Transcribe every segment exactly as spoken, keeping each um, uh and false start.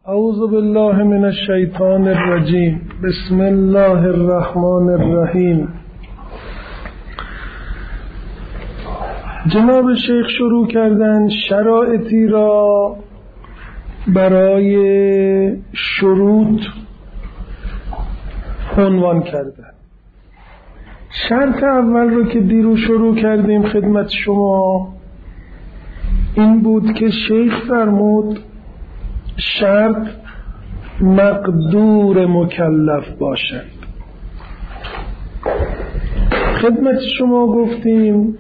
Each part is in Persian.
اعوذ بالله من الشیطان الرجیم. بسم الله الرحمن الرحیم. جناب شیخ شروع کردن شرایطی را برای شروط عنوان کردن. شرط اول رو که دیروز شروع کردیم خدمت شما این بود که شیخ فرمود شرط مقدور مکلف باشد. خدمت شما گفتیم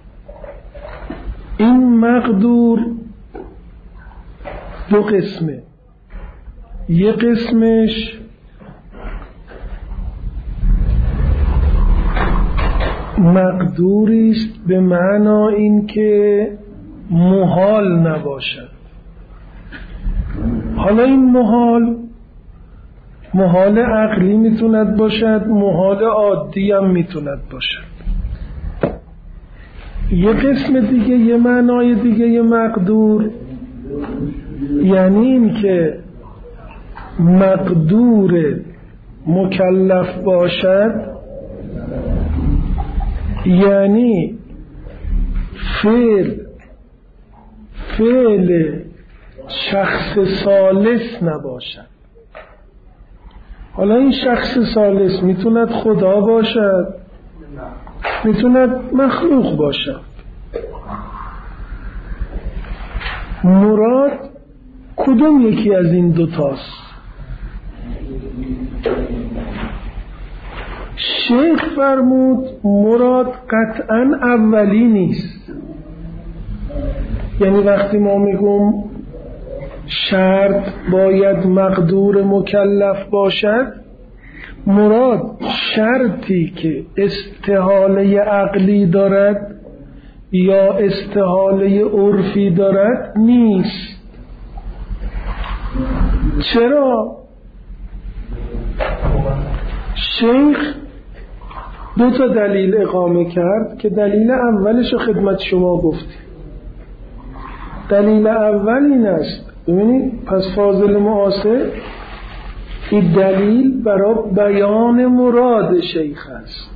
این مقدور دو قسمه. یک قسمش مقدوری است به معنا این که محال نباشد. حالا این محال محال عقلی میتوند باشد، محال عادی هم میتوند باشد. یه قسم دیگه، یه معنای دیگه یه مقدور یعنی این که مقدور مکلف باشد یعنی فعل فعل شخص ثالث نباشد. حالا این شخص ثالث میتوند خدا باشد، میتوند مخلوق باشد. مراد کدوم یکی از این دوتاست؟ شیخ فرمود مراد قطعا اولی نیست. یعنی وقتی ما میگم شرط باید مقدور مکلف باشد، مراد شرطی که استحاله عقلی دارد یا استحاله عرفی دارد نیست. چرا؟ شیخ دو تا دلیل اقامه کرد که دلیل اولش خدمت شما گفتیم. دلیل اول این است، ببینید پس فاضل معاصر این دلیل برای بیان مراد شیخ است،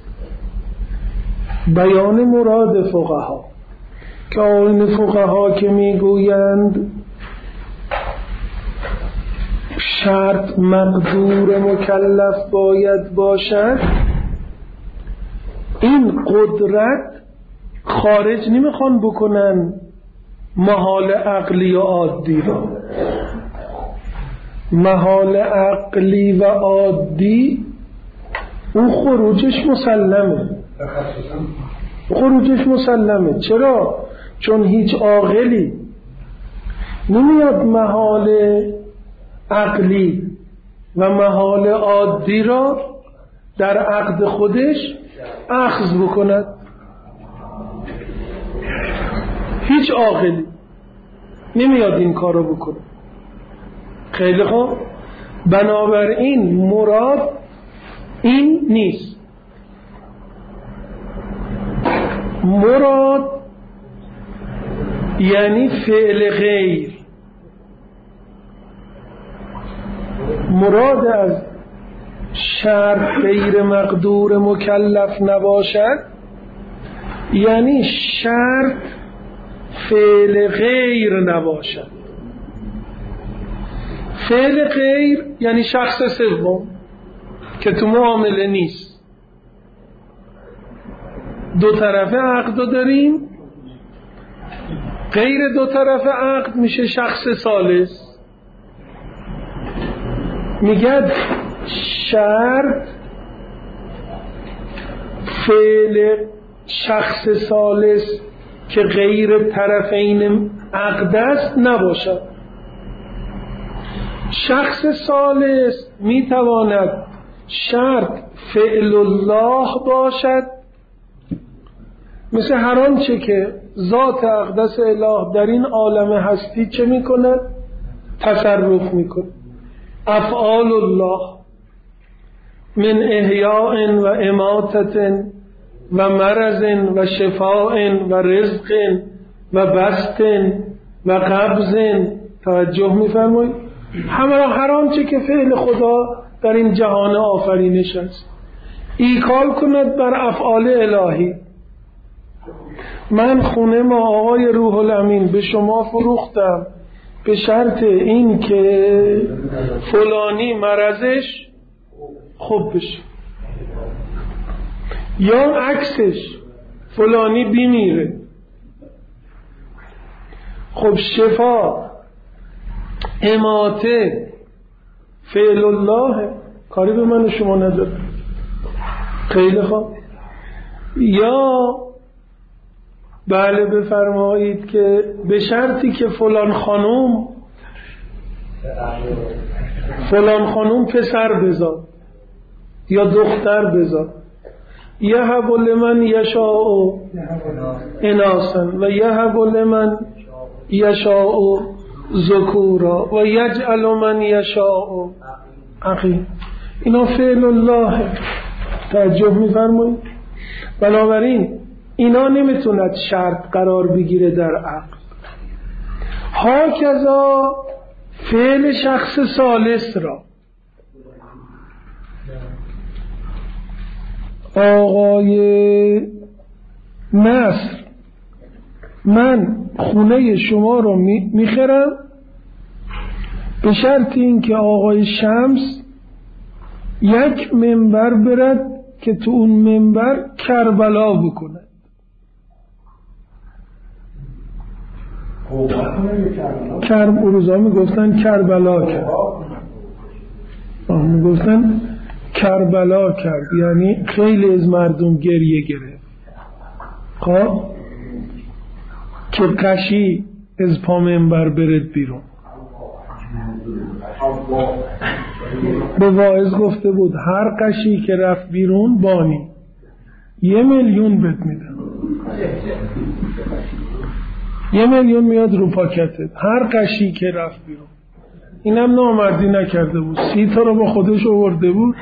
بیان مراد فقها که آن فقها که میگویند شرط مقدور مکلف باید باشد، این قدرت خارج نمیخوان بکنن محال عقلی و عادی را. محال عقلی و عادی اون خروجش مسلمه، خروجش مسلمه. چرا؟ چون هیچ عاقلی نمیاد محال عقلی و محال عادی را در عقد خودش اخذ بکند. هیچ عاقلی نمیاد این کارو بکنه. خیلی خوب، بنابراین مراد این نیست. مراد یعنی فعل غیر. مراد از شرط غیر مقدور مکلف نباشد یعنی شرط فعل غیر نباشد. فعل غیر یعنی شخص سوم که تو معامله نیست. دو طرفه عقد داریم، غیر دو طرفه عقد میشه شخص ثالث. میگه شرط فعل شخص ثالث که غیر طرفین عقد است نباشد. شخص ثالث میتواند شرط فعل الله باشد، مثل هر آنچه که ذات اقدس اله در این عالم هستی چه میکند؟ تصرف میکند. افعال الله من احیاء و اماتة و مرض و شفاء و رزق و بسط و قبض. توجه میفرمایید؟ همه را هر آنچه که فعل خدا در این جهان آفرینش است ایکال کند بر افعال الهی. من خونه ما آقای روح الامین به شما فروختم به شرط این که فلانی مرضش خوب بشه، یا عکسش فلانی بیمیره. خب شفا اماته فعل الله، کاری به من و شما نداره. خیلی خوب. یا بله بفرمایید که به شرطی که فلان خانوم فلان خانوم پسر بزاد یا دختر بزاد، یهب لمن یشاء اناثا و یهب لمن یشاء ذکورا و یجعل من یشاء عقیم. اینا فعل الله. توجه می‌فرمایید؟ بنابراین اینا نمیتوند شرط قرار بگیره در عقل. هاکذا فعل شخص ثالث را آقای نصر من خونه شما رو میخرم به شرط این که آقای شمس یک منبر برد که تو اون منبر کربلا بکنه. کرب اروزا میگفتن کربلا کرد، میگفتن کربلا کرد، یعنی خیلی از مردم گریه گرفت. خب که قشی از پا منبر برد بیرون. به واعظ گفته بود هر قشی که رفت بیرون بانی یه میلیون بهت میدن، یه میلیون میاد رو پاکتت هر قشی که رفت بیرون. اینم نامردی نکرده بود، سی تا رو با خودش آورده بود.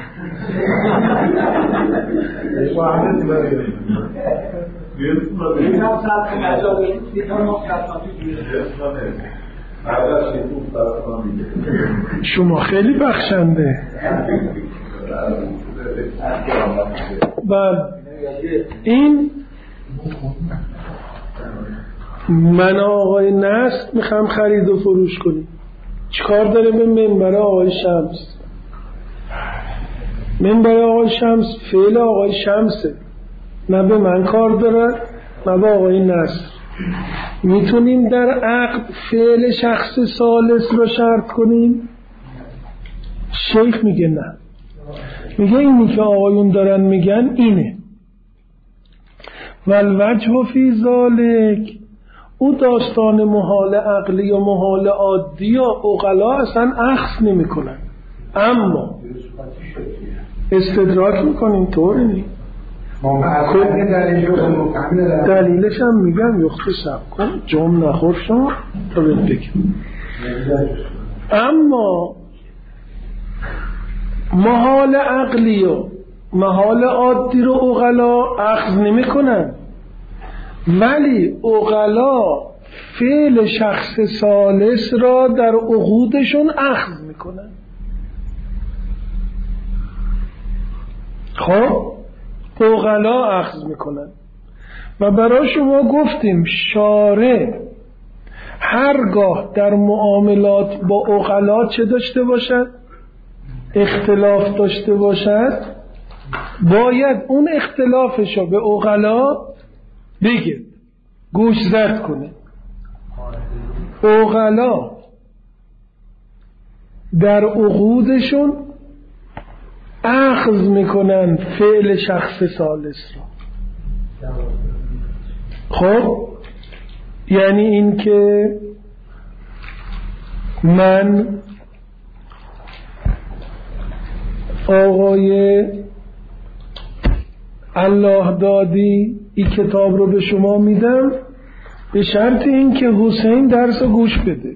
شما خیلی بخشنده. بله این من آقای نصر میخوام خرید و فروش کنیم، چیکار داره به منبر آقای شمس؟ منبر آقای شمس فعل آقای شمسه، نه به من کار داره نه به آقای نصر. میتونیم در عقد فعل شخص ثالث رو شرط کنیم؟ شیخ میگه نه، میگه اینی که آقایون دارن میگن اینه. والوجه فی ذالک، او داستان محال عقلی و محال عادی و عقلا اصلا اخذ نمی کنن، اما استدراک میکنیم. طوری نی دلیلش هم میگم یختصب کن جمع نخور شما تا بگم. اما محال عقلی و محال عادی رو عقلا اخذ نمی کنن، ولی عقلا فعل شخص ثالث را در عقودشون اخذ میکنن. خب عقلا اخذ میکنن و برای شما گفتیم شارع هرگاه در معاملات با عقلا چه داشته باشد؟ اختلاف داشته باشد، باید اون اختلافش رو به عقلا بگه، گوش زد کنه. عقلا در عقودشون اخذ میکنن فعل شخص ثالث رو. خب یعنی این که من آقای الله دادی این کتاب رو به شما میدم به شرط این که حسین درس گوش بده.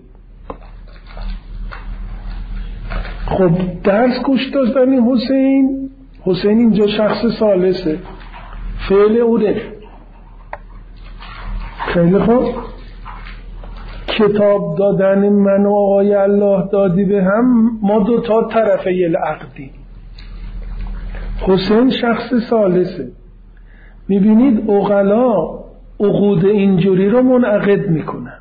خب درس گوش دادن حسین، حسین اینجا شخص ثالثه، فعل اوره. خیلی خوب کتاب دادن من و آقای الله دادی به هم، ما دو تا طرفه العقدی. حسین شخص ثالثه. میبینید عقلا عقود اینجوری رو منعقد میکنن.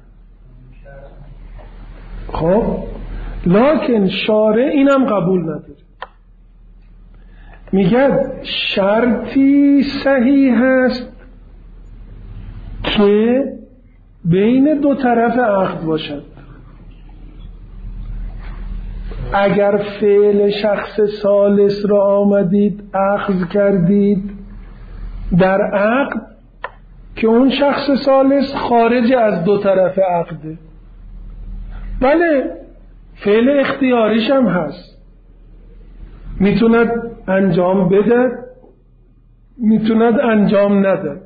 خب لکن شارع اینم قبول نداره، میگه شرطی صحیح هست که بین دو طرف عقد باشد. اگر فعل شخص ثالث را آمدید اخذ کردید در عقد که اون شخص ثالث خارج از دو طرف عقده، بله فعل اختیاریش هم هست، میتوند انجام بده میتوند انجام نده.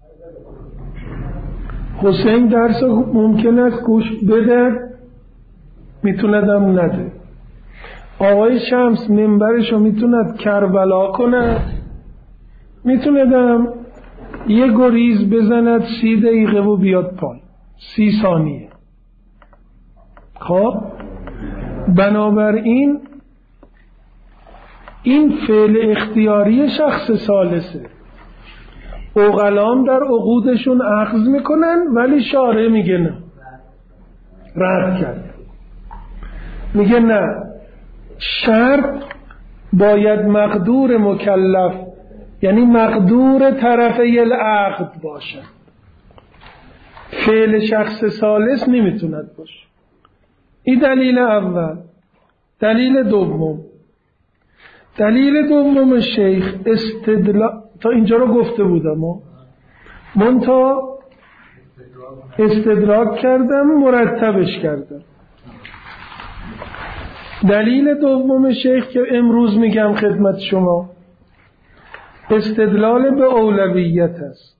حسین درس ممکن است گوش بده میتوند هم نده. آقای شمس منبرشو میتوند کربلا کنه، میتوند هم یه گریز بزند سی دقیقه و بیاد پای سی ثانیه. خب بنابراین این فعل اختیاری شخص ثالثه. عقلام در عقودشون اخذ میکنن ولی شارع میگه نه، رد کرد، میگه نه، شرط باید مقدور مکلف یعنی مقدور طرفه العقد باشه، فعل شخص ثالث نمیتوند باشه. این دلیل اول. دلیل دوم، دلیل دوم شیخ استدلال تا اینجا رو گفته بودم من تا استدراک کردم مرتبش کردم. دلیل دوم شیخ که امروز میگم خدمت شما استدلال به اولویت است.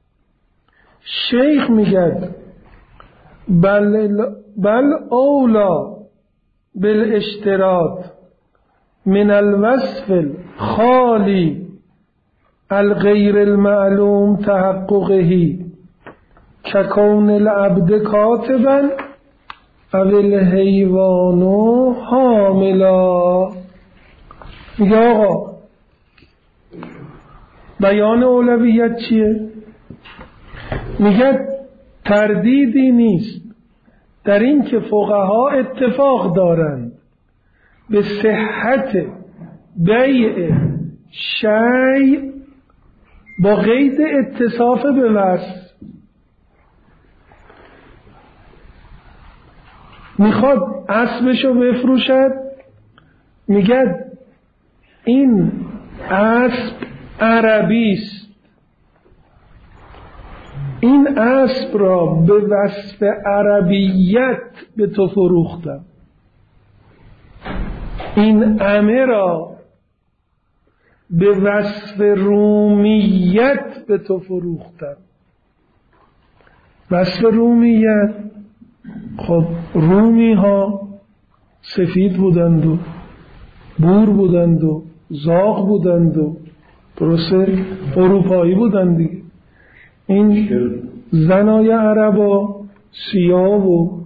شیخ میگه بل, بل اولا بالاشتراط من الوصف الخالی الغیر المعلوم تحققه ككون العبد کاتبا او الحیوان حاملا. میگه آقا بیان اولویت چیه؟ میگه تردیدی نیست در این که فقها اتفاق دارند به صحت بیع شیء با قید اتصاف به وصف. میخواد اسبشو بفروشد، میگه این اسب عربی است، این اسب را به وصف عربیت به تو فروختم، این عمه را به وصف رومیت به تو فروختم. وصف رومیت، خب رومی ها سفید بودند و بور بودند و زاغ بودند و درسته اروپایی بودند دیگه. این زنای عربا سیاه و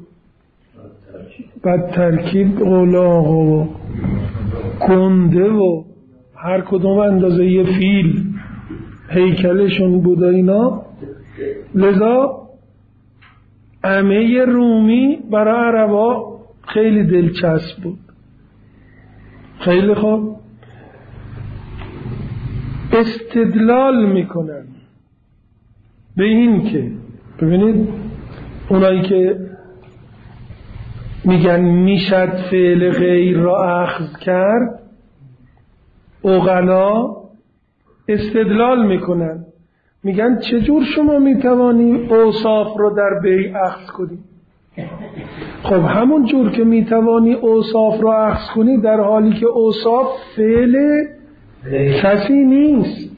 بد ترکیب اولاغ و گنده و هر کدوم اندازه یه فیل هیکلشون بود اینا. لذا عمه رومی برای عربا خیلی دلچسب بود. خیلی خوب استدلال میکنن به این که ببینید اونایی که میگن میشد فعل غیر را اخذ کرد، عقلا استدلال میکنن، میگن چجور شما میتوانی اوصاف رو در بیع اخذ کنی؟ خب همون جور که میتوانی اوصاف رو اخذ کنی در حالی که اوصاف فعل کسی نیست،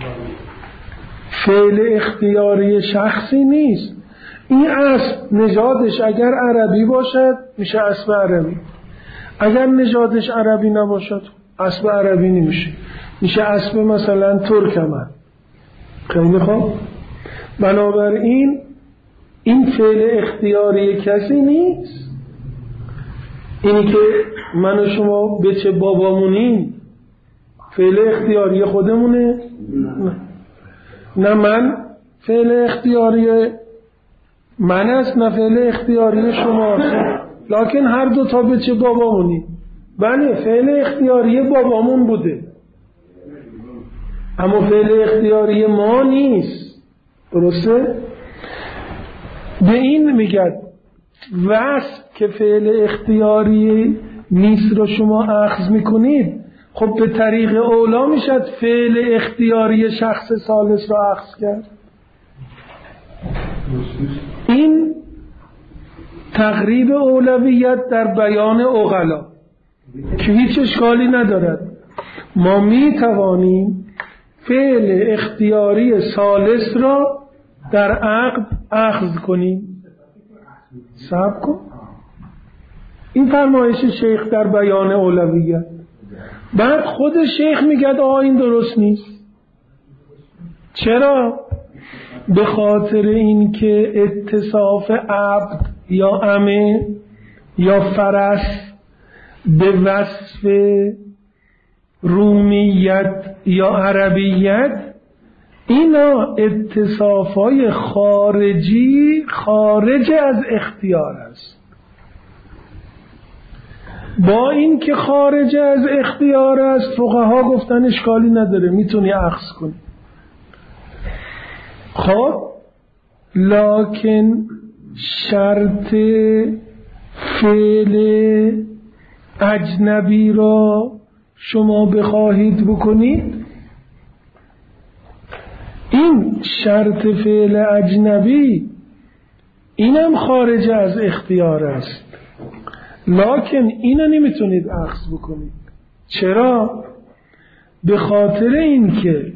فعل اختیاری شخصی نیست. این اسب نژادش اگر عربی باشد میشه اسب عربی، اگر نژادش عربی نباشد اسب عربی نمیشه، میشه اسب مثلا ترکمن. خیلی خوب. بنابراین این فعل اختیاری کسی نیست. اینی که من و شما به چه بابامونیم فعل اختیاری خودمونه؟ نه, نه من فعل اختیاری من است، نه فعل اختیاری شماست. لکن هر دو تا به چه بابامونیم. بله فعل اختیاری بابامون بوده، اما فعل اختیاری ما نیست. درسته؟ به این میگن وصف که فعل اختیاری نیست رو شما اخذ میکنید، خب به طریق اولا میشد فعل اختیاری شخص ثالث رو اخذ کرد. این تقریب اولویت در بیان عقلا که هیچ اشکالی ندارد. ما میتوانیم فعل اختیاری ثالث را در عقد اخذ کنیم. صبر کن، این فرمایش شیخ در بیان اولویت. بعد خود شیخ میگه آه این درست نیست. چرا؟ به خاطر اینکه اتصاف عبد یا امه یا فرس به وصف رومیت یا عربیت، اینا اتصافای خارجی خارج از اختیار است. با این که خارج از اختیار است فقها گفتن اشکالی نداره، میتونی اخذ کنی. خب لکن شرط فعل اجنبی را شما بخواهید بکنید، این شرط فعل اجنبی اینم خارج از اختیار است، لکن اینو نمیتونید اخذ بکنید. چرا؟ به خاطر اینکه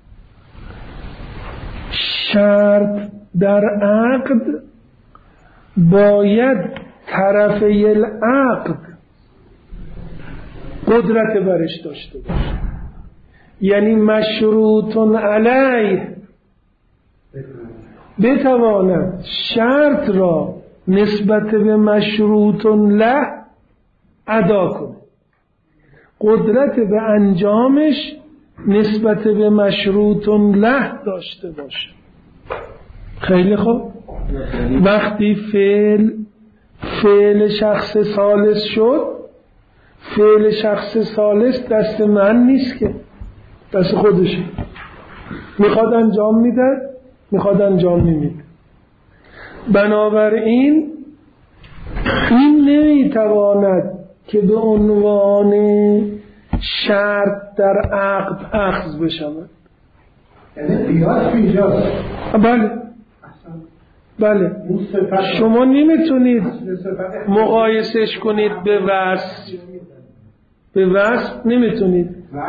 شرط در عقد باید طرفی العقد قدرت برش داشته باشه، یعنی مشروط علیه بتواند شرط را نسبت به مشروط له ادا کنه، قدرت به انجامش نسبت به مشروط له داشته باشه. خیلی خوب، وقتی فعل فعل شخص ثالث شد، فعل شخص ثالث دست من نیست که، دست خودشه. میخواد انجام میده، میخواد انجام نمیده. بنابراین این نمیتواند که به عنوان شرط در عقد اخذ بشود. یعنی قیاس اینجاست. بله بله، شما نمیتونید مقایسش کنید به وصف، به وصف نمیتونید.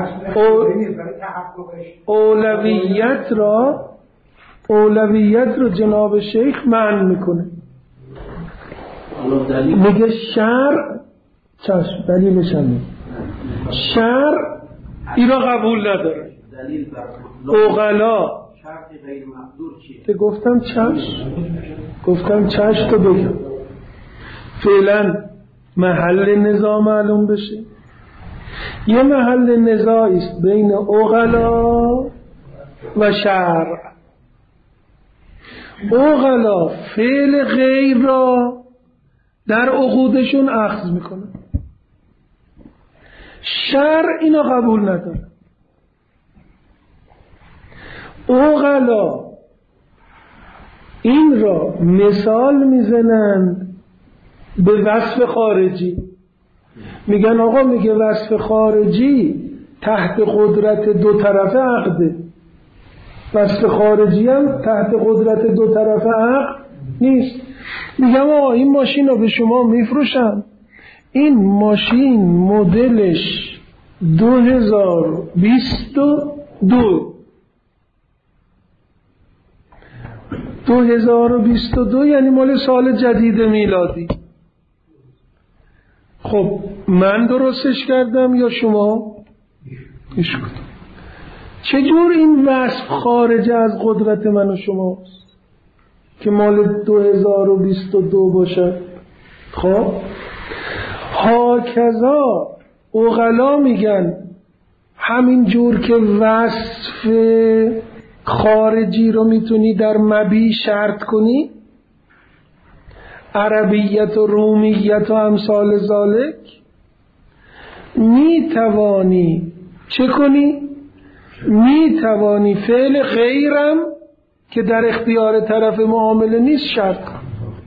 اولویت را اولویت را جناب شیخ منع میکنه، میگه شرع چشم دلیلش هم شرع این را قبول نداره. عقلا که گفتم چشم گفتم چشم تو بگم فعلا محل نزاع معلوم بشه. یه محل نزاعی است بین عقلا و شرع. عقلا فعل غیر را در عقودشون اخذ میکنه، شرع اینو قبول نداره. عقلا این را مثال میزنند به وصف خارجی، میگن آقا میگه وصف خارجی تحت قدرت دو طرف عقده، وصف خارجی هم تحت قدرت دو طرف عقد نیست. میگم آقا این ماشین رو به شما میفروشم، این ماشین مدلش دو هزار و بیست و دو دو هزار و بیست و دو یعنی مال سال جدید میلادی. خب من درستش کردم یا شما؟ ایش کدوم؟ چجور این وصف خارج از قدرت من و شماست؟ که مال دو هزار و بیست و دو باشه. خب هاکذا عقلا میگن همین جور که وصف خارجی رو میتونی در مبی شرط کنی، عربیت و رومیت و امثال ذالک، میتوانی چه کنی؟ میتوانی فعل غیرم که در اختیار طرف معامله نیست شرط کن.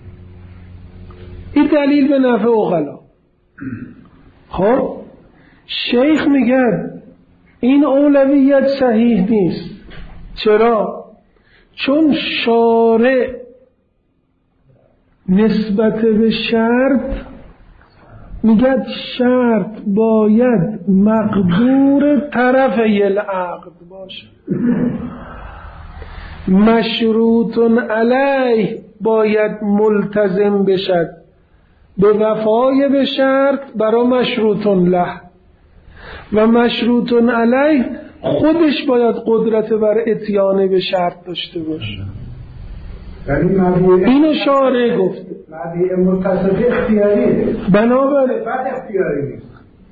این دلیل به نفع عقلا. خب شیخ میگه این اولویت صحیح نیست. چرا؟ چون شارع نسبت به شرط میگه شرط باید مقدور طرفی العقد باشه، مشروط علیه باید ملتزم بشد به وفای به شرط برای مشروط له، و مشروط علیه خودش باید قدرت بر اتیان به شرط داشته باشه. اینو شارع گفته. مبیع متصف اختیاریه، بنابر بعد اختیاری نیست.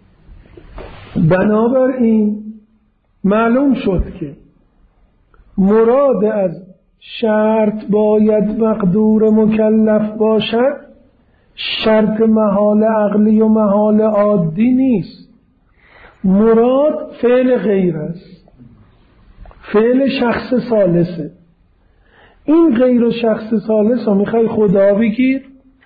بنابراین معلوم شد که مراد از شرط باید مقدور مکلف باشد شرط محال عقلی و محال عادی نیست. مراد فعل غیر است، فعل شخص ثالثه. این غیر و شخص ثالث رو میخوای خدا بگیر،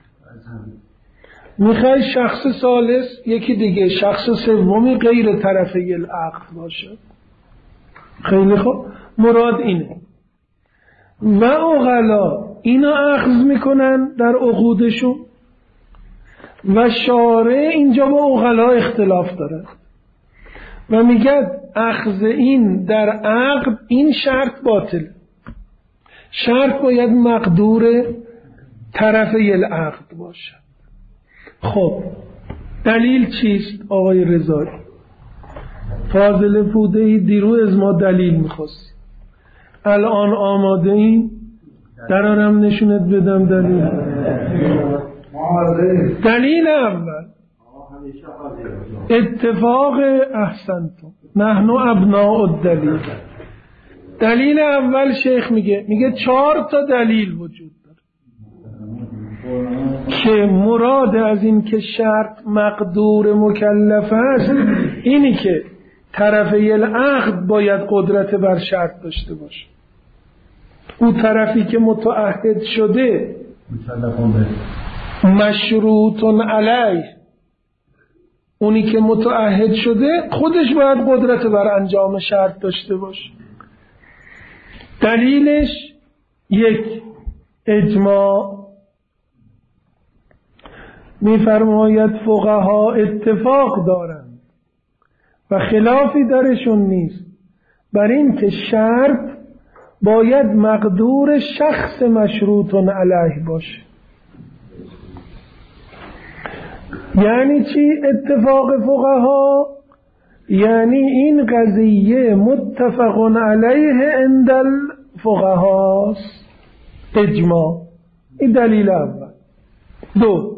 میخوای شخص ثالث یکی دیگه شخص سومی غیر طرفی العقد باشه. خیلی خوب، مراد اینه. و عقلا اینا اخذ میکنن در عقودشون و شارع اینجا با عقلا اختلاف داره و میگه اخذ این در عقد این شرط باطل، شرط باید مقدور طرفی العقد باشه. خب دلیل چیست آقای رضایی؟ فاضل پودهی دیروز از ما دلیل میخواست، الان آماده این درارم نشونت بدم دلیل. دلیل اول اتفاق احسنتم نحن ابناء الدلیل. دلیل اول شیخ میگه میگه چهار تا دلیل وجود داره که مراد از این که شرط مقدور مکلف است اینی که طرفی العقد باید قدرت بر شرط داشته باشه. اون طرفی که متعهد شده مشروط علیه، اونی که متعهد شده خودش باید قدرت بر انجام شرط داشته باشه. دلیلش یک اجماع. میفرماید فقها اتفاق دارند و خلافی درشون نیست بر این که شرط باید مقدور شخص مشروط علیه باشه. یعنی چی اتفاق فقها؟ یعنی این قضیه متفق علیه عند الفقهاست، اجماع. این دلیل اول. دو،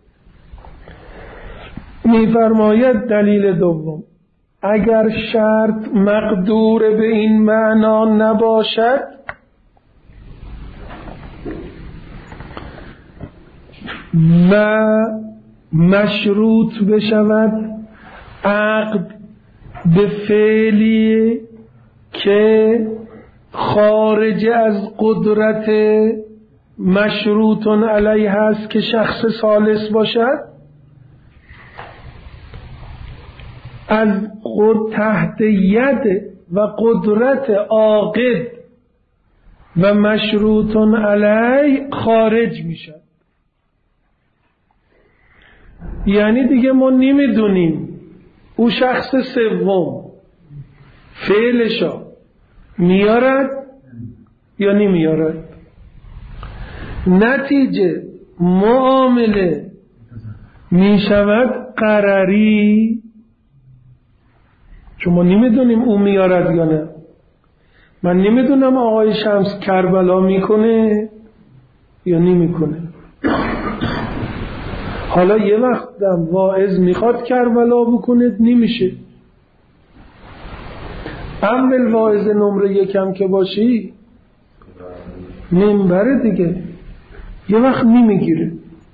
میفرماید دلیل دوم اگر شرط مقدور به این معنا نباشد و مشروط بشود عقد به فعلی که خارج از قدرت مشروط علیه هست که شخص ثالث باشد، از تحت ید و قدرت عاقد و مشروط علیه خارج میشد. یعنی دیگه ما نمیدونیم او شخص سوم فعلشا میارد یا نمیارد. نتیجه معامله میشود قراری، چون ما نمیدونیم او میارد یا نه. من نمیدونم آقای شمس کربلا میکنه یا نمیکنه. حالا یه وقتم واعظ میخواد کربلا بکنه نمیشه. اول واعظ نمره یکم که باشی منبره دیگه یه وقت نمیگیره.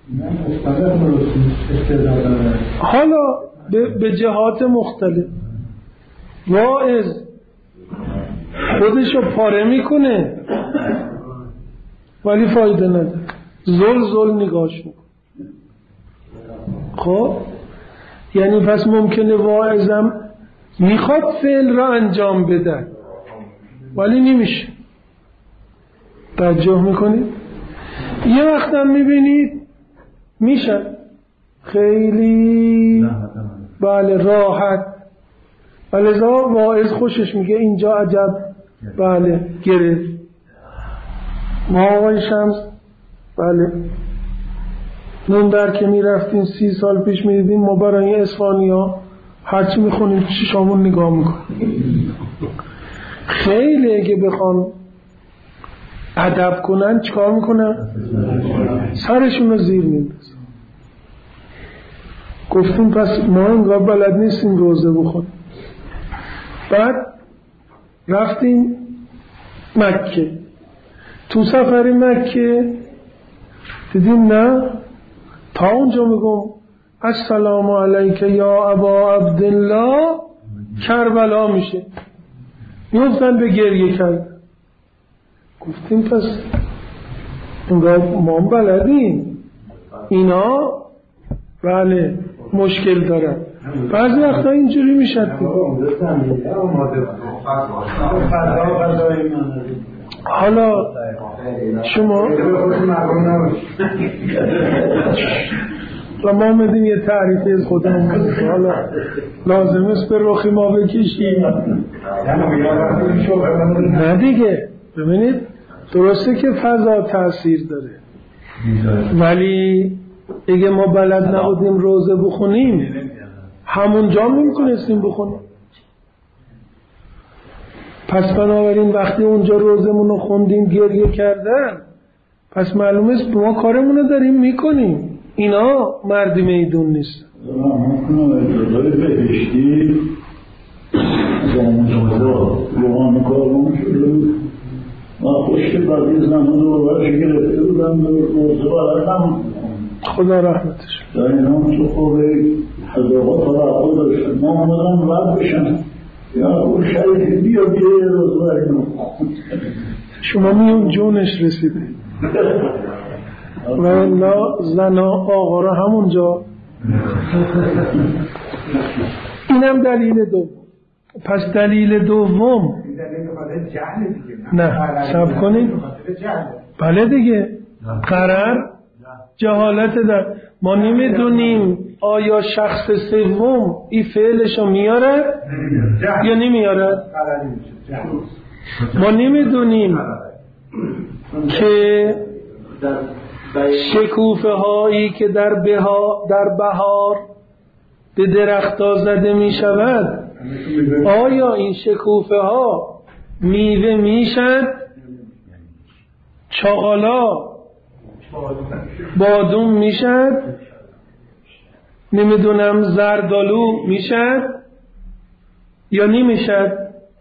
حالا به جهات مختلف واعظ خودشو پاره میکنه ولی فایده نداره، زل زل نگاش میکنه. خب یعنی پس ممکنه واعظم میخواد فعل را انجام بده ولی نمیشه. توجه میکنید؟ یه وقت هم میبینید میشه خیلی بله راحت، ولی زا واعظ خوشش میگه اینجا عجب بله گرفت. ما آقای شمس بله منبر که میرفتیم سی سال پیش میدیدیم ما برای اسفانیا هرچی میخونیم چشامون نگاه میکنیم. خیلی اگه بخوان ادب کنن چیکار میکنن؟ سرشون رو زیر میندازن. گفتیم پس ما انگار بلد نیستیم روزه بخوریم. بعد رفتیم مکه. تو سفر مکه دیدیم نه تا اونجا میگم السلام علیک یا ابا عبدالله کربلا میشه، میفتن به گریه کرد. گفتیم پس انگار ما بلدیم، اینا بله مشکل دارن. بعضی وقتا اینجوری میشد. حالا شما و ما میدیم یه تعریفی از خودمون، حالا لازم است به رخی ما بکشیم. نه دیگه ببینید درسته که فضا تأثیر داره، ولی اگه ما بلد نبودیم روزه بخونیم همونجا نمیتونستیم بخونیم. پس بنابراین وقتی اونجا روزمون رو خوندیم گریه کردن، پس معلومه است ما کارمون رو داریم میکنیم. اینا مرد میدون نیست. ممکنه اجازه بهشتی زمان روحان کارمون شده و خوشت بردی زمان رو برش گرفته بودن روزه بردن. خدا رحمتش در این هم تو خوبه حضاقات را خود داشتن ما آمدن ورد بشن یا اون شریف بیا بیا روزه بردن. شما میون جونش رسیده و الا زنا آقا را همونجا. اینم دلیل دوم. پس دلیل دوم نه صبر کنید بله دیگه قرار جهالت در ما نمیدونیم آیا شخص سوم این فعلشو میاره یا نمیاره. ما نمیدونیم که شکوفه هایی که در بها در بهار به درخت‌ها زده می شود آیا این شکوفه ها میوه میشد؟ چاقالا بادوم میشد؟ نمیدونم زردالو میشد یا نمیشد؟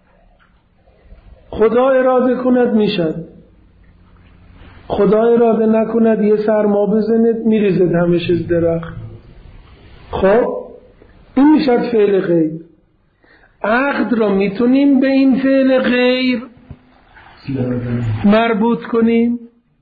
خدا اراده کند میشد، خدا اراده نکند یه سرما بزند میریزد همش از درخت. خب این میشد فعل غیر. عقد را میتونیم به این فعل غیر مربوط کنیم.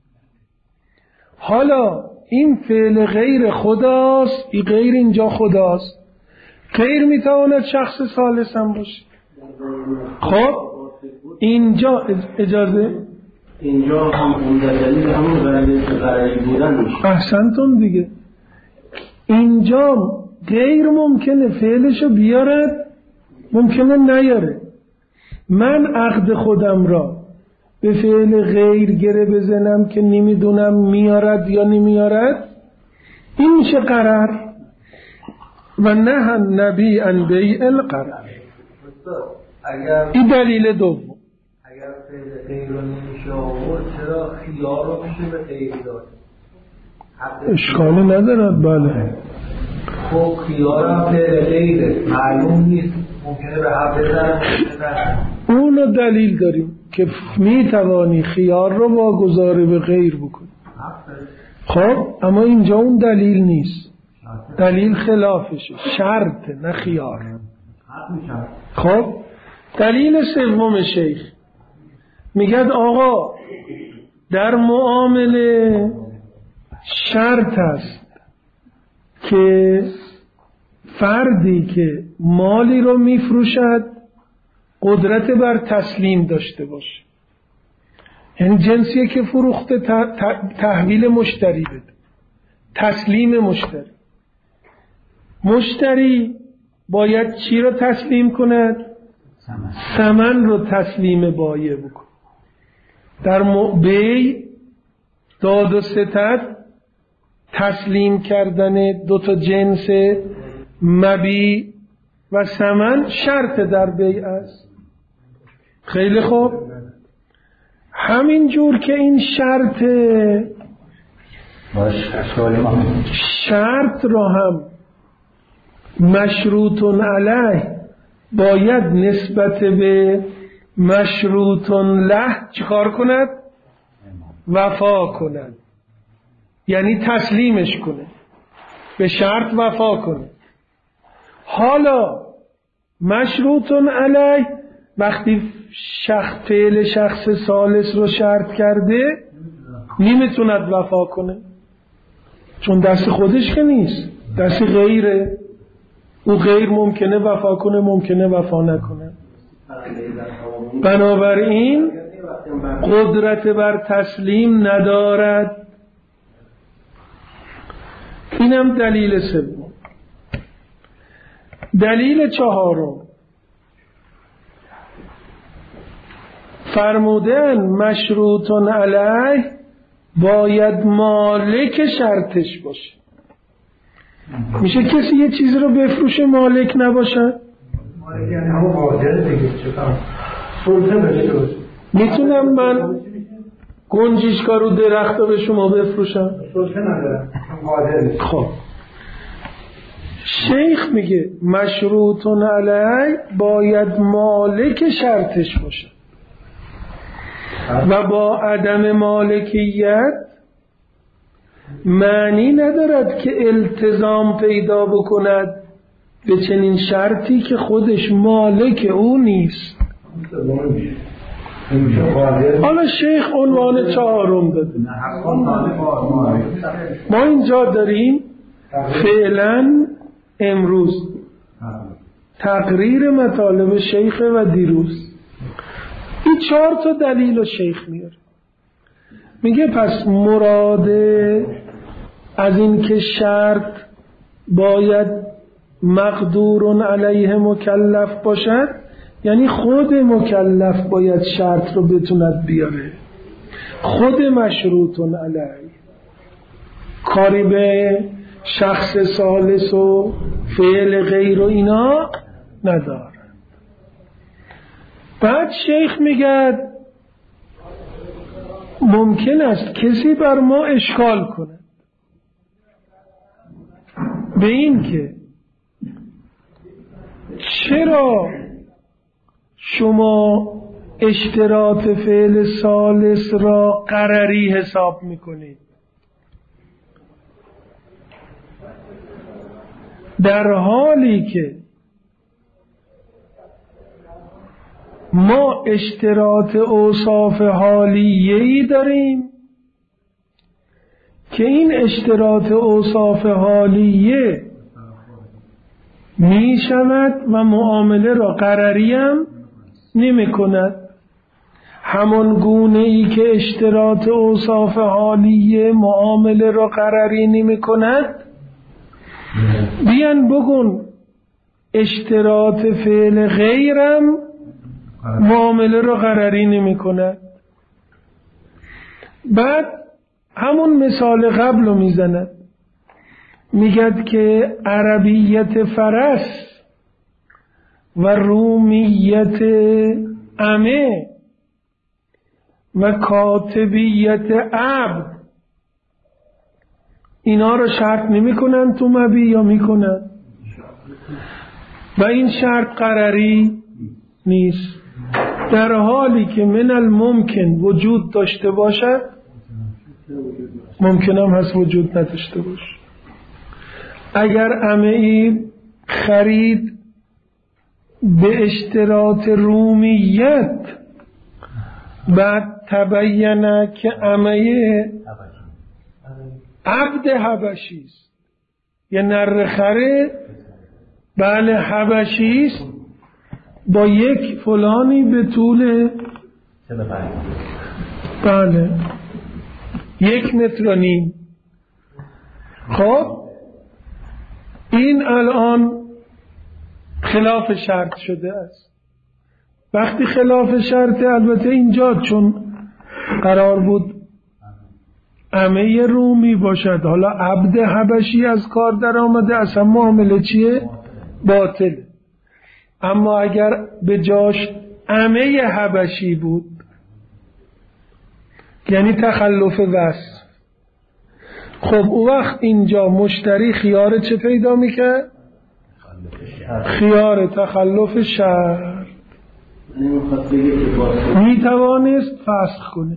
حالا این فعل غیر خداست، این غیر اینجا خداست. غیر میتواند شخص ثالث هم باشه. خب اینجا اجازه اینجا هم اون دلیل همون غیری بودن میشه. احسنتون دیگه. اینجا غیر ممکنه فعلشو بیارد ممکنه نیاره. من عقد خودم را به فعل غیر گره بزنم که نمیدونم میارد یا نمیارد، این میشه قرار. و نه نبی ان بیع القرار. این دلیل دوم. اگر اگر فعل غیر رو نمیشه آورد چرا خیار رو میشه به غیر داد؟ اشکالی ندارد. بله خب خیار هم فعل غیره معلوم نیست، ممکنه به حق بزن. اونو دلیل داریم که میتوانی خیار رو واگذار به غیر بکنی. خب اما اینجا اون دلیل نیست، دلیل خلافشه، شرط نه خیار. خب دلیل سوم شیخ میگه آقا در معامله شرط است که فردی که مالی رو میفروشد قدرت بر تسلیم داشته باشه، یعنی جنسیه که فروخته تحویل مشتری بده، تسلیم مشتری. مشتری باید چی رو تسلیم کند؟ ثمن رو تسلیم بایع بکن. در بیع داد و ستد تسلیم کردن دو تا جنس مبیع و ثمن شرط در بیع است. خیلی خوب، همین جور که این شرط شرط را هم مشروط علیه باید نسبت به مشروط له چیکار کند؟ وفا کند، یعنی تسلیمش کنه، به شرط وفا کنه. حالا مشروط علیه وقتی شخص فعل شخص ثالث رو شرط کرده نمیتوند وفا کنه، چون دست خودش که نیست، دست غیره. او غیر ممکنه وفا کنه، ممکنه وفا نکنه. بنابراین قدرت بر تسلیم ندارد. اینم دلیل سوم. دلیل چهارم فرمودن مشروط علیه باید مالک شرطش باشه. میشه کسی یه چیزی رو بفروشه مالک نباشه؟ مالک یعنی همون قادر دیگه. چطور؟ سلطه داشته باشه. میتونم من گنجشکا رو درخت رو به شما بفروشم؟ سلطه ندارم، قادر. خب شیخ میگه مشروط علیه باید مالک شرطش باشه و با عدم مالکیت معنی ندارد که التزام پیدا بکند به چنین شرطی که خودش مالک او نیست. حالا شیخ عنوان چهارم داده. ما اینجا داریم فعلا امروز تقریر مطالب شیخ و دیروز. این چهار تا دلیل و شیخ میاره. میگه پس مراد از این که شرط باید مقدور علیه مکلف باشد یعنی خود مکلف باید شرط رو بتوند بیاره، خود مشروط علیه، کاری به شخص ثالث و فعل غیر و اینا نداره. بعد شیخ میگه ممکن است کسی بر ما اشکال کنه به این که چرا شما اشتراط فعل ثالث را قرری حساب میکنید در حالی که ما اشتراط اوصاف حالیه‌ای داریم که این اشتراط اوصاف حالیه می شود و معامله را قرری هم نمی کند. همان گونه ای که اشتراط اوصاف حالیه معامله را قرری نمی کند، بیان بگون اشتراط فعل غیرم معامله را قرری نمی کند. بعد همون مثال قبل رو می زند، میگد که عربیت فرس و رومیت عمه و کاتبیت عبد، اینا رو شرط نمی کنن تو مبی یا می کنن؟ و این شرط قراری نیست، در حالی که من الممکن وجود داشته باشد، ممکن هم هست وجود نداشته باشه. اگر امه‌ای خرید به اشتراط رومیت، بعد تبینه که امه‌ی عبد حبشی است، یه نر خره بله حبشی است با یک فلانی به طول بله یک متر و نیم. خب این الان خلاف شرط شده است. وقتی خلاف شرط، البته اینجا چون قرار بود امه رومی باشد، حالا عبد حبشی از کار در آمده، اصلا معامله چیه؟ باطل. اما اگر به جاش امه حبشی بود، یعنی تخلف وصف، خب او وقت اینجا مشتری خیار چه پیدا میکرد؟ خیار تخلف شرط، میتوانست فسخ کنه.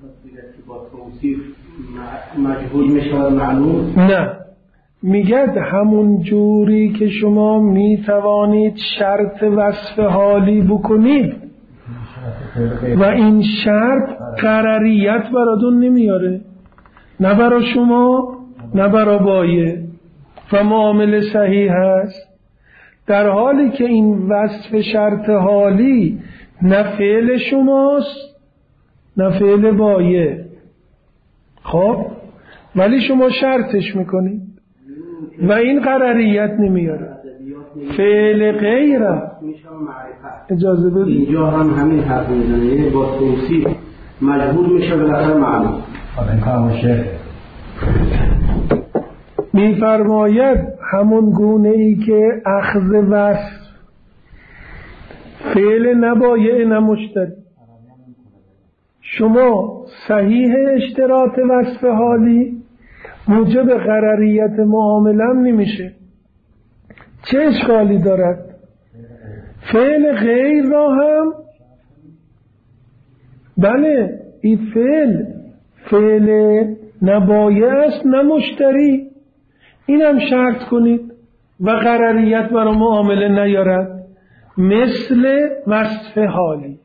مجهول میشه معلوم؟ نه، میگه همون جوری که شما میتوانید شرط وصف حالی بکنید و این شرط قرریت براتون نمیاره، نه برا شما نه برا بایه و معامله صحیح هست، در حالی که این وصف شرط حالی نه فعل شماست نه فعل بایه. خب ولی شما شرطش میکنید و این قرریت نمیاره. فعل غیر اجازه بدید اینجا هم همین حرف میزنه، یعنی با توصیف مجبور میشه بالاخره معلوم. میفرماید همون گونه ای که اخذ وصف فعل نبایه نه مشتری، شما صحیح اشتراط وصف حالی موجب قرریت معامله هم نمیشه. چه اشکالی دارد؟ فعل غیر را هم بله این فعل فعل نبایه است نه مشتری، این هم شرط کنید و قرریت برای معامله نیارد، مثل وصف حالی.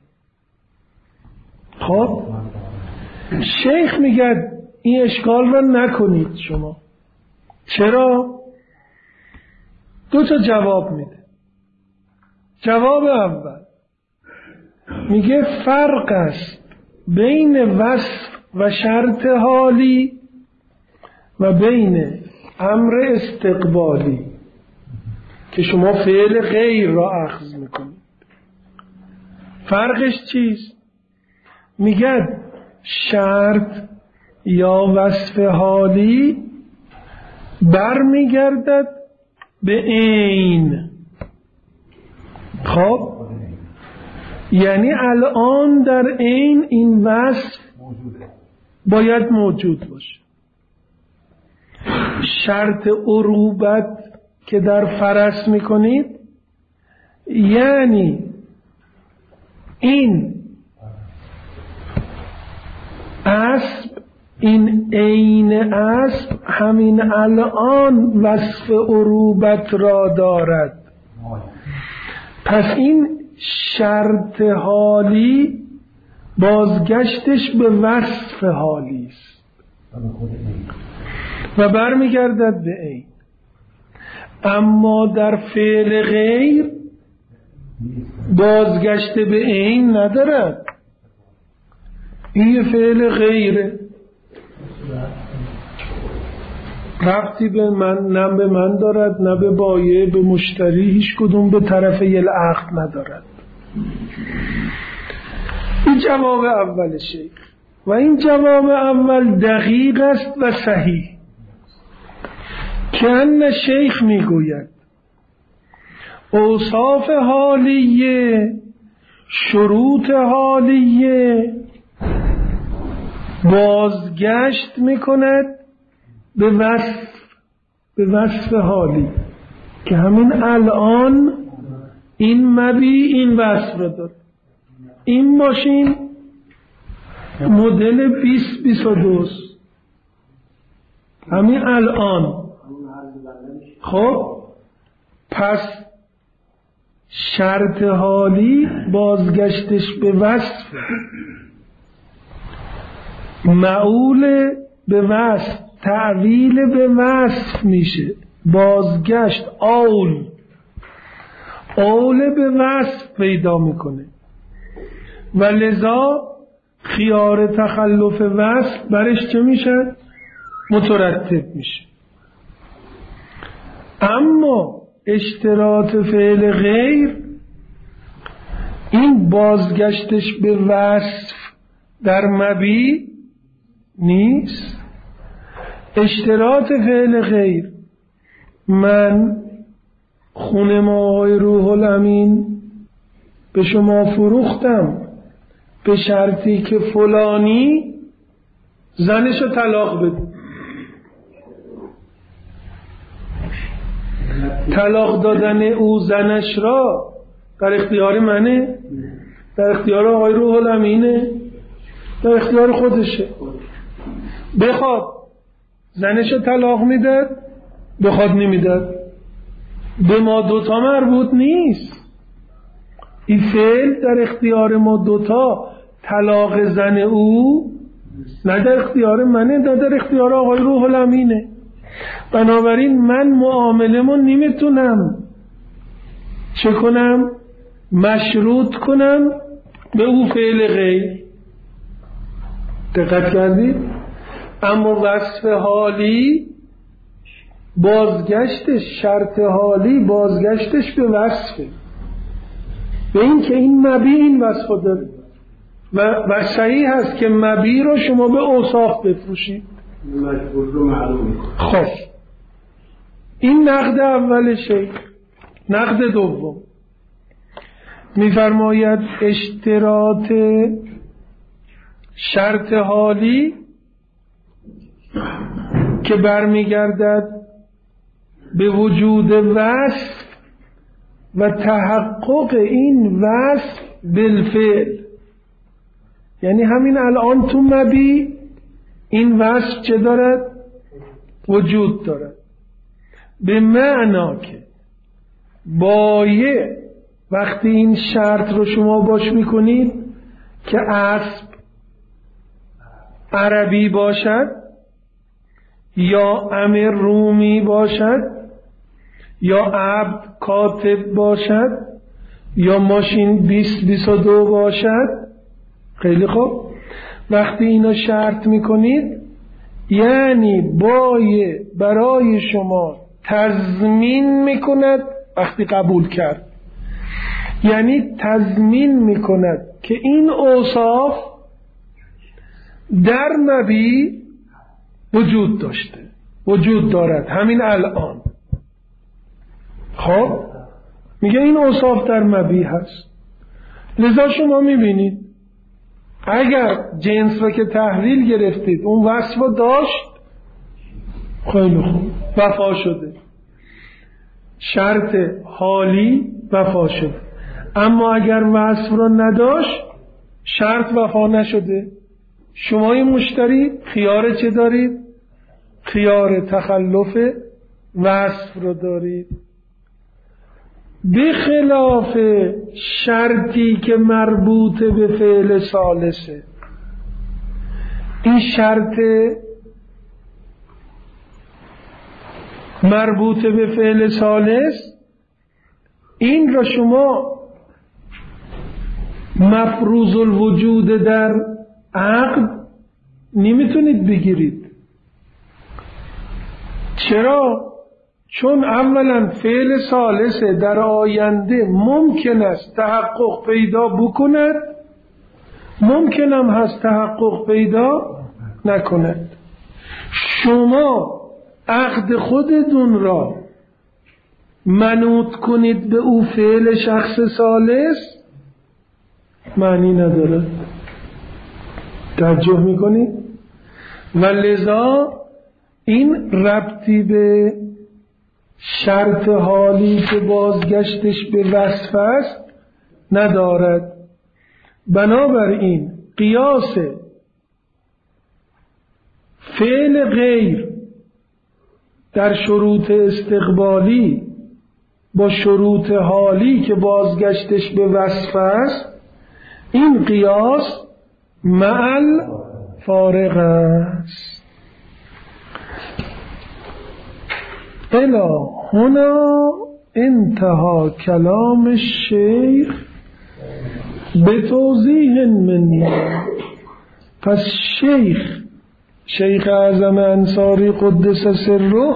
خب شیخ میگه این اشکال را نکنید شما. چرا؟ دو تا جواب میده. جواب اول میگه فرق است بین وصف و شرط حالی و بین امر استقبالی که شما فعل غیر را اخذ میکنید. فرقش چیست؟ میگه شرط یا وصف حالی برمیگردد به عین. خب یعنی الان در عین این وصف باید موجود باشه. شرط عروبت که در فرس میکنید یعنی این اسب، این عین اسب همین الان وصف عروبت را دارد، پس این شرط حالی بازگشتش به وصف حالی است و برمیگردد به عین. اما در فعل غیر بازگشت به عین ندارد، این فعل غیره، ربطی به من نه به من دارد نه به بایع به مشتری، هیچ کدوم به طرف یل عقد ندارد. این جواب اول شیخ و این جواب اول دقیق است و صحیح که ان شیخ میگوید اوصاف حالیه، شروط حالیه بازگشت میکند به وصف، به وصف حالی که همین الان این مبی این وصف رو داره. این ماشین مدل بیست بیست و دو همین الان. خب پس شرط حالی بازگشتش به وصف، معول به وصف، تعویل به وصف میشه. بازگشت اول اول به وصف پیدا میکنه و لذا خیار تخلف وصف برش چه میشه؟ مترتب میشه. اما اشتراط فعل غیر این بازگشتش به وصف در مبی نیست. اشتراط فعل غیر من خونه ماهای روح الامین به شما فروختم به شرطی که فلانی زنشو طلاق بده. طلاق دادن او زنش را در اختیار منه؟ در اختیار آقای روح الامینه؟ در اختیار خودشه. بخواد زنشو طلاق میداد، بخواد نمیداد. به ما دوتا مربوط نیست. این فعل در اختیار ما دوتا. طلاق زن او نه در اختیار منه، نه در اختیار آقای روح الامینه. بنابراین من معامله‌مو نمیتونم چه کنم؟ مشروط کنم به او فعل غیر. دقت کردید؟ اما وصف حالی بازگشتش، شرط حالی بازگشتش به وصفه، به این که این مبی این وصف داره و, و صحیح هست که مبی رو شما به اوصاف بفروشید. خب این نقد اول شیخ. نقد دوم میفرماید اشتراط شرط حالی که برمیگردد به وجود وصف و تحقق این وصف بالفعل، یعنی همین الان تو مبی این وصف چه دارد؟ وجود دارد. به معنا که بایه وقتی این شرط رو شما باش میکنید که اسب عربی باشد یا امر رومی باشد یا عبد کاتب باشد یا ماشین بیست بیست و دو باشد، خیلی خوب، وقتی اینا شرط میکنید یعنی بایه برای شما تضمین میکند. وقتی قبول کرد یعنی تضمین میکند که این اوصاف در مبی وجود داشته، وجود دارد همین الان. خب میگه این اوصاف در مبی هست. لذا شما میبینید اگر جنس رو که تحویل گرفتید اون وصف رو داشت، خیلی خوب، وفا شده، شرط حالی وفا شده. اما اگر وصف رو نداشت شرط وفا نشده. شما این مشتری خیار چه دارید؟ خیار تخلف وصف رو دارید، بخلاف شرطی که مربوط به فعل ثالثه. این شرط مربوط به فعل ثالث این را شما مفروض الوجود در عقد نمیتونید بگیرید. چرا؟ چون اولا فعل ثالثه در آینده ممکن است تحقق پیدا بکند، ممکن هم هست تحقق پیدا نکند. شما عقد خودتون را منوط کنید به او فعل شخص ثالث معنی نداره. توجه میکنید؟ و لذا این ربطی به شرط حالی که بازگشتش به وصف است ندارد. بنابراین قیاس فعل غیر در شروط استقبالی با شروط حالی که بازگشتش به وصف است، این قیاس معل فارغ است. الا هنا انتهى کلام الشیخ به توضیح منی. پس شیخ شیخ اعظم انصاری قدس سره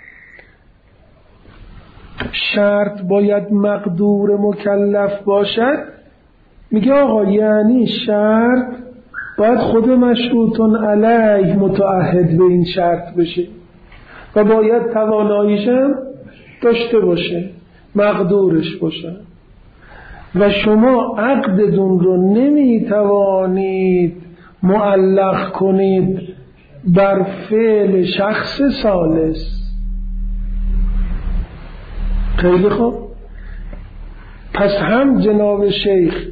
شرط باید مقدور مکلف باشد، میگه آقا یعنی شرط باید خود مشروطن علیه متعهد به این شرط بشه و باید تواناییشم داشته باشه، مقدورش باشه. و شما عقدتون رو نمیتوانید معلق کنید بر فعل شخص ثالث. خیلی خوب. پس هم جناب شیخ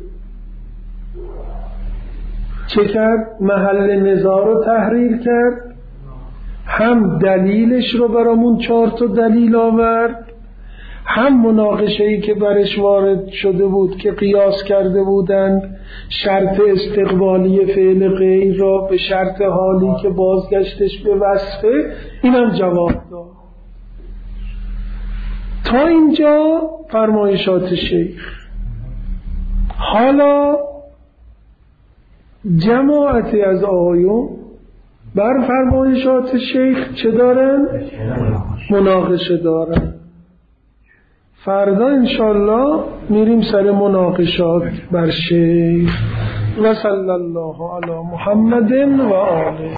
چه کرد؟ محل نزاع رو تحریر کرد، هم دلیلش رو برامون چهار تا دلیل آورد، هم مناقشه‌ای که برش وارد شده بود که قیاس کرده بودند شرط استقبالی فعل غیر را به شرط حالی که بازگشتش به وصفه، اینم جواب داد. تا اینجا فرمایشات شیخ. حالا جماعتی از آقایون بر فرمایشات شیخ چه دارن؟ مناقشه دارن. فردا انشالله میریم سر مناقشات بر شیخ. و صلی الله علی محمد و آله.